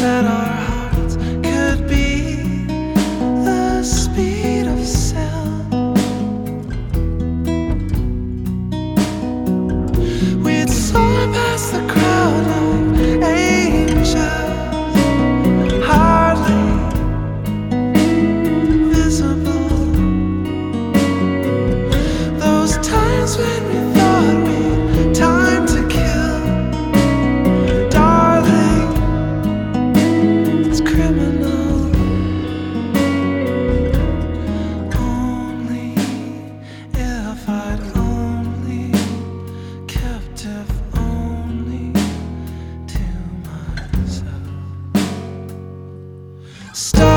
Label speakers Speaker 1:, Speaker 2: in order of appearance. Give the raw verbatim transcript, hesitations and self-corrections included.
Speaker 1: that our hearts could be the speed of sound. We'd soar past the crowd like angels, hardly visible. Those times when we thought we'd time to kill, darling, it's criminal. Only if I'd only kept if only to myself. Stop.